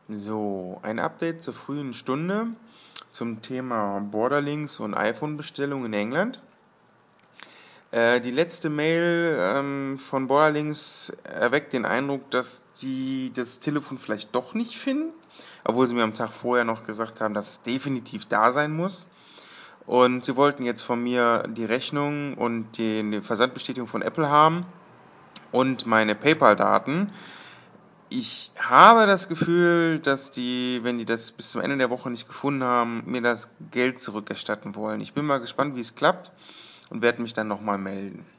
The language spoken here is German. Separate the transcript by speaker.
Speaker 1: So, ein Update zur frühen Stunde zum Thema Borderlinks und iPhone-Bestellung in England. Die letzte Mail von Borderlinks erweckt den Eindruck, dass die das Telefon vielleicht doch nicht finden, obwohl sie mir am Tag vorher noch gesagt haben, dass es definitiv da sein muss. Und sie wollten jetzt von mir die Rechnung und die Versandbestätigung von Apple haben und meine PayPal-Daten. Ich habe das Gefühl, dass die, wenn die das bis zum Ende der Woche nicht gefunden haben, mir das Geld zurückerstatten wollen. Ich bin mal gespannt, wie es klappt und werde mich dann nochmal melden.